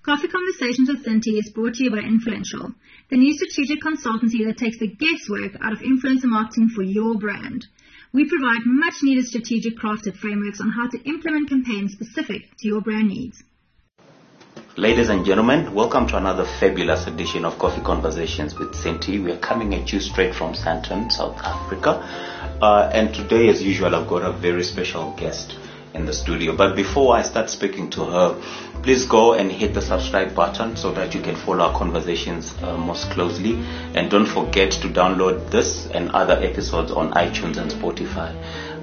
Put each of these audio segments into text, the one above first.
Coffee Conversations with Cinti is brought to you by Influential, the new strategic consultancy that takes the guesswork out of influencer marketing for your brand. We provide much-needed strategic crafted frameworks on how to implement campaigns specific to your brand needs. Ladies and gentlemen, welcome to another fabulous edition of Coffee Conversations with Cinti. We are coming at you straight from Sandton, South Africa. And today, as usual, I've got a very special guest in the studio. But before I start speaking to her, please go and hit the subscribe button so that you can follow our conversations most closely. And don't forget to download this and other episodes on iTunes and Spotify.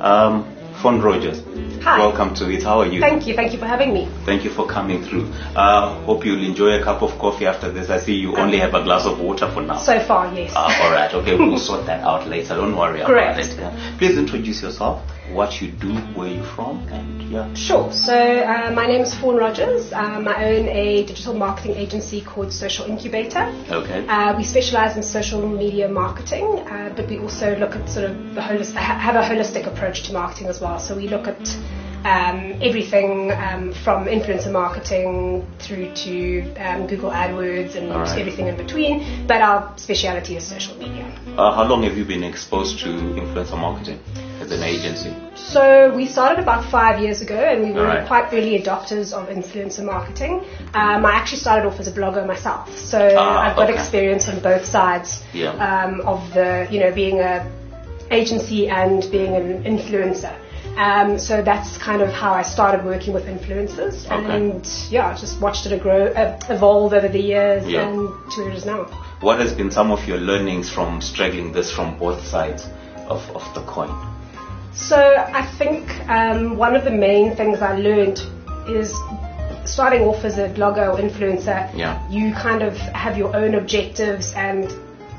Fawn Rogers, hi. Welcome to it. How are you? Thank you for having me. Thank you for coming through. Hope you'll enjoy a cup of coffee after this. I see you only have a glass of water for now. So far, yes. All right, okay, we'll sort that out later. Don't worry about it. Yeah. Please introduce yourself, what you do, where you're from, and yeah. Sure. So my name is Fawn Rogers. I own a digital marketing agency called Social Incubator. Okay. We specialize in social media marketing, but we also look at sort of have a holistic approach to marketing as well. So we look at everything from influencer marketing through to Google AdWords and everything in between, but our speciality is social media. How long have you been exposed to influencer marketing as an agency? So we started about 5 years ago, and we were quite early adopters of influencer marketing. I actually started off as a blogger myself, so I've got experience on both sides of the, being a agency and being an influencer. So that's kind of how I started working with influencers, and just watched it evolve over the years and to where it is now. What has been some of your learnings from straddling this from both sides of the coin? So I think one of the main things I learned is starting off as a blogger or influencer, you kind of have your own objectives and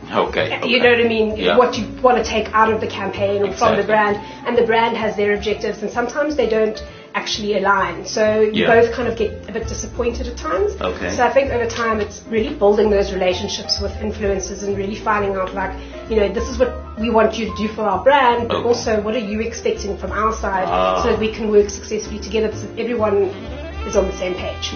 you know what I mean, what you want to take out of the campaign or from the brand, and the brand has their objectives, and sometimes they don't actually align, so you both kind of get a bit disappointed at times. So I think over time it's really building those relationships with influencers and really finding out, like, this is what we want you to do for our brand, but also what are you expecting from our side, so that we can work successfully together, so that everyone is on the same page.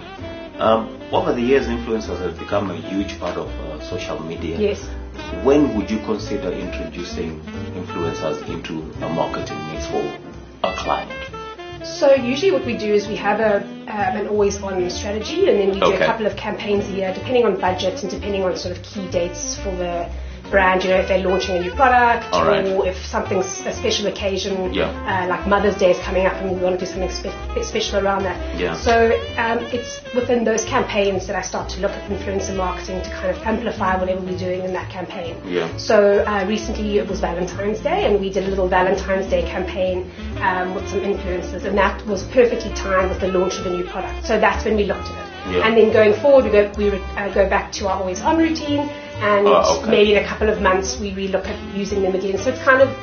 Over the years, influencers have become a huge part of social media. Yes. When would you consider introducing influencers into a marketing mix for a client? So usually what we do is we have an always-on strategy, and then we do a couple of campaigns a year, depending on budget and depending on sort of key dates for the brand, if they're launching a new product or if something's a special occasion, like Mother's Day is coming up and we want to do something special around that. So it's within those campaigns that I start to look at influencer marketing to kind of amplify whatever we're doing in that campaign. So recently it was Valentine's Day, and we did a little Valentine's Day campaign with some influencers, and that was perfectly timed with the launch of a new product. So that's when we looked at it. And then going forward, we would go back to our always-on routine, and maybe in a couple of months we re-look at using them again. So it's kind of,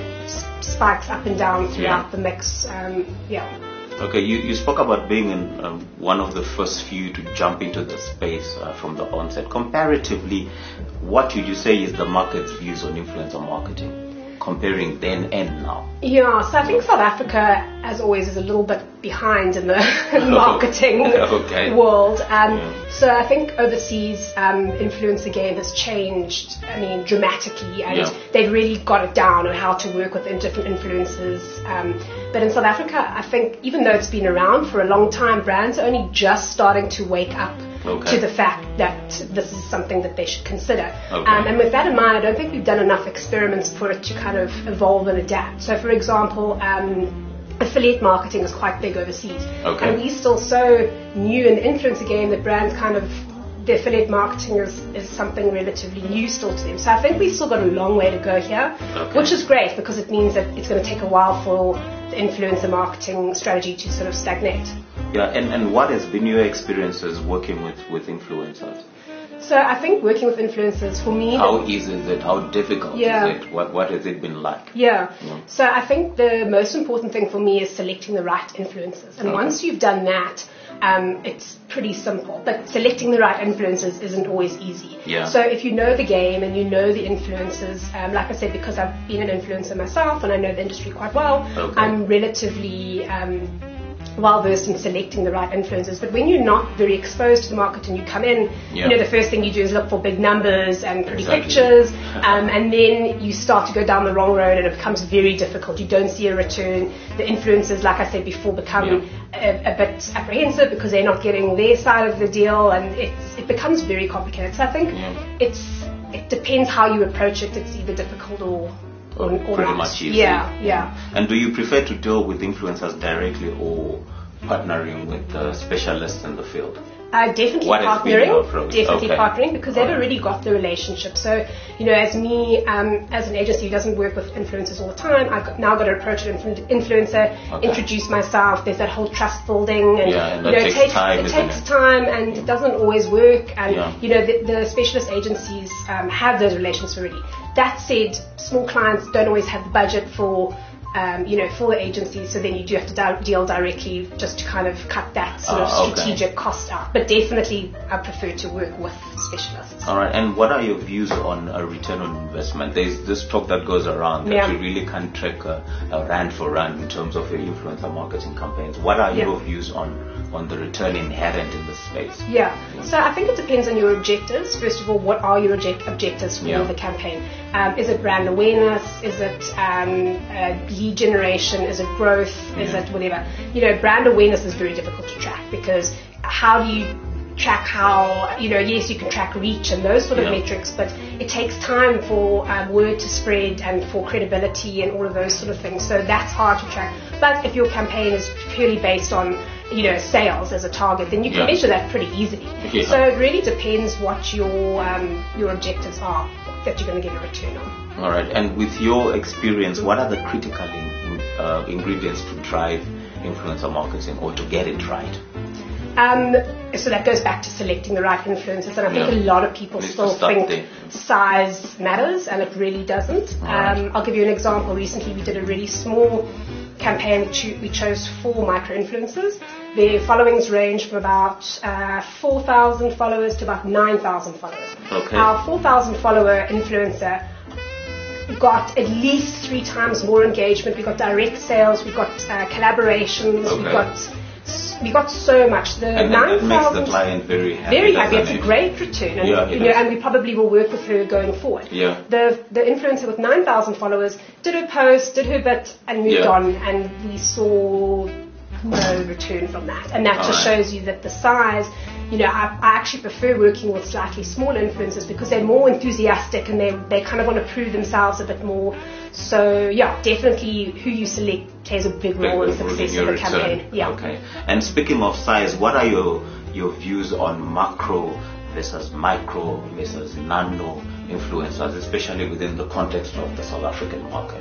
spikes up and down throughout the mix. Okay, you spoke about being one of the first few to jump into the space from the onset. Comparatively, what would you say is the market's views on influencer marketing, comparing then and now? So I think South Africa, as always, is a little bit behind in the marketing world. So I think overseas, influencer game has changed, dramatically, and they've really got it down on how to work with different influencers. But in South Africa, I think even though it's been around for a long time, brands are only just starting to wake up to the fact that this is something that they should consider. And with that in mind, I don't think we've done enough experiments for it to kind of evolve and adapt. So for example, affiliate marketing is quite big overseas. And we're still so new in the influencer game that brands kind of, the affiliate marketing is something relatively new still to them. So I think we've still got a long way to go here, which is great because it means that it's going to take a while for the influencer marketing strategy to sort of stagnate. And what has been your experiences working with influencers? So I think working with influencers, for me... How easy is it? How difficult is it? What has it been like? So I think the most important thing for me is selecting the right influencers. And once you've done that, it's pretty simple. But selecting the right influencers isn't always easy. So if you know the game and you know the influencers, like I said, because I've been an influencer myself and I know the industry quite well, I'm relatively well versed in selecting the right influencers. But when you're not very exposed to the market and you come in, the first thing you do is look for big numbers and pretty pictures, and then you start to go down the wrong road and it becomes very difficult. You don't see a return. The influencers, like I said before, become a bit apprehensive because they're not getting their side of the deal, and it becomes very complicated. So I think it depends how you approach it. It's either difficult or pretty not. Much easy. Yeah. And do you prefer to deal with influencers directly or partnering with specialists in the field? Definitely partnering because they've already got the relationship. So, as me, as an agency who doesn't work with influencers all the time, I've now got to approach an influencer, introduce myself. There's that whole trust building, and it takes time, and it doesn't always work. And the specialist agencies have those relations already. That said, small clients don't always have the budget for the agencies, so then you do have to deal directly just to kind of cut that sort of strategic cost out. But definitely I prefer to work with specialists. All right, and what are your views on a return on investment? There's this talk that goes around that you really can't track a rand for rand in terms of your influencer marketing campaigns. What are your views on the return inherent in this space? So I think it depends on your objectives. First of all, what are your objectives for the campaign? Is it brand awareness? Is it lead generation? Is it growth? Is it whatever? Brand awareness is very difficult to track because how do you track yes, you can track reach and those sort of metrics, but it takes time for word to spread and for credibility and all of those sort of things. So that's hard to track. But if your campaign is purely based on sales as a target, then you can measure that pretty easily. So it really depends what your objectives are that you're going to get a return on. All right. And with your experience, what are the critical ingredients to drive influencer marketing or to get it right? So that goes back to selecting the right influencers, and I think a lot of people still think size matters, and it really doesn't. I'll give you an example. Recently we did a really small campaign. We chose 4 micro-influencers. Their followings range from about 4,000 followers to about 9,000 followers. Our 4,000 follower influencer got at least 3 times more engagement. We got direct sales, we got collaborations, we got so much. And that makes the client very happy. Very happy. It's a great return, and and we probably will work with her going forward. The influencer with 9,000 followers did her post, did her bit, and moved on, and we saw no return from that. And that just shows you that the size. I actually prefer working with slightly smaller influencers because they're more enthusiastic and they kind of want to prove themselves a bit more. So definitely who you select plays a big role in the success of the campaign. Okay. And speaking of size, what are your views on macro versus micro versus nano influencers, especially within the context of the South African market?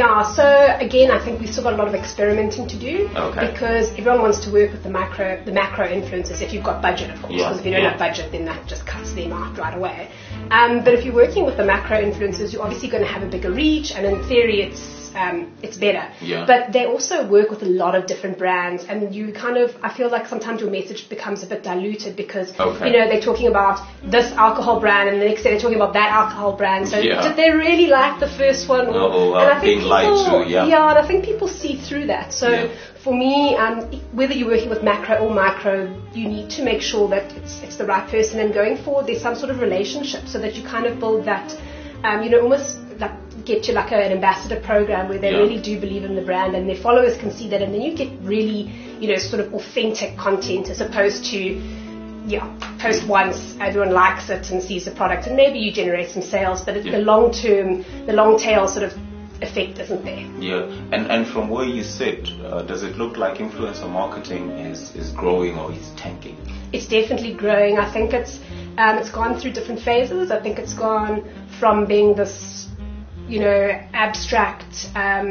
So again, I think we've still got a lot of experimenting to do because everyone wants to work with the macro influencers if you've got budget, of course. Because if you don't have budget, then that just cuts them out right away. But if you're working with the macro influencers, you're obviously going to have a bigger reach, and in theory, it's better. But they also work with a lot of different brands, and you I feel like sometimes your message becomes a bit diluted because they're talking about this alcohol brand, and the next day they're talking about that alcohol brand. So did they really like the first one? And I think and I think people see through that. So for me, whether you're working with macro or micro, you need to make sure that it's the right person, and going forward there's some sort of relationship so that you kind of build that almost like get to like an ambassador program where they really do believe in the brand and their followers can see that, and then you get really sort of authentic content as opposed to post once, everyone likes it and sees the product, and maybe you generate some sales, but the long tail sort of effect isn't there. And from where you sit, does it look like influencer marketing is growing or is tanking? It's definitely growing. I think it's gone through different phases. I think it's gone from being this abstract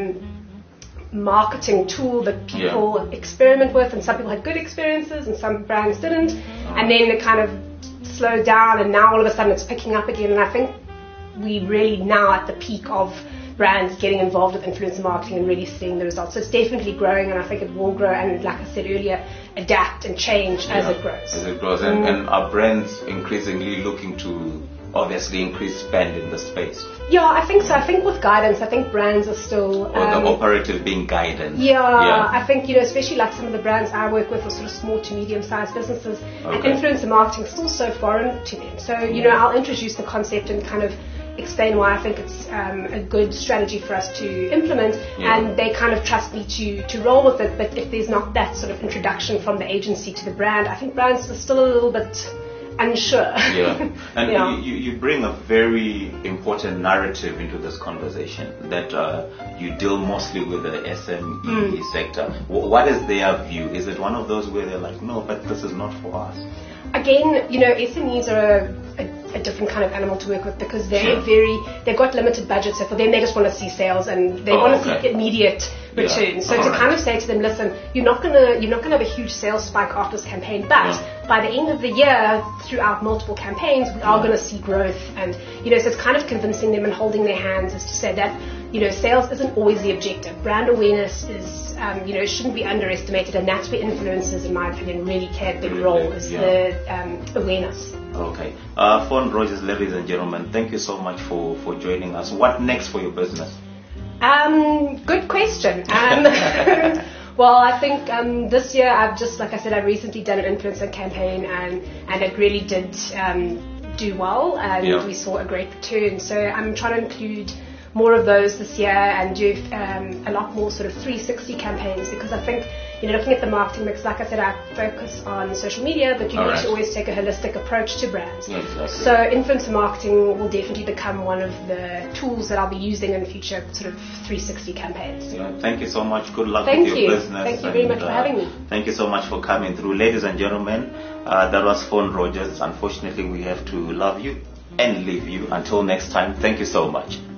marketing tool that people experiment with, and some people had good experiences and some brands didn't, and then it kind of slowed down, and now all of a sudden it's picking up again. And I think we really now at the peak of brands getting involved with influencer marketing and really seeing the results. So it's definitely growing, and I think it will grow, and like I said earlier, adapt and change as it grows. And are brands increasingly looking to obviously increase spend in the space. Yeah, I think so. I think with guidance, I think brands are still... Or the operative being guidance. Yeah, I think, especially like some of the brands I work with are sort of small to medium-sized businesses, and influencer marketing is still so foreign to them. So, I'll introduce the concept and kind of explain why I think it's a good strategy for us to implement, and they kind of trust me to roll with it. But if there's not that sort of introduction from the agency to the brand, I think brands are still a little bit unsure. And you bring a very important narrative into this conversation, that you deal mostly with the SME sector. What is their view? Is it one of those where they're like, no, but this is not for us? Again, SMEs are a different kind of animal to work with, because they've got limited budgets, so for them they just want to see sales and they want to see immediate returns. So to kind of say to them, listen, you're not gonna have a huge sales spike after this campaign, but by the end of the year, throughout multiple campaigns, we are going to see growth. And so it's kind of convincing them and holding their hands, is to say that sales isn't always the objective. Brand awareness is shouldn't be underestimated, and that's where influencers, in my opinion, really play a big role, is the awareness. Okay. Fawn Rogers, ladies and gentlemen, thank you so much for joining us. What next for your business? Good question. Well, I think this year I've just, like I said, I've recently done an influencer campaign, and it really did do well, and we saw a great return. So I'm trying to include more of those this year and do a lot more sort of 360 campaigns, because I think, looking at the marketing mix, like I said, I focus on social media, but you need to always take a holistic approach to brands. Exactly. So influencer marketing will definitely become one of the tools that I'll be using in future sort of 360 campaigns. Thank you so much. Good luck with your business. Thank you very much for having me. Thank you so much for coming through. Ladies and gentlemen, that was Fawn Rogers. Unfortunately, we have to love you and leave you. Until next time, thank you so much.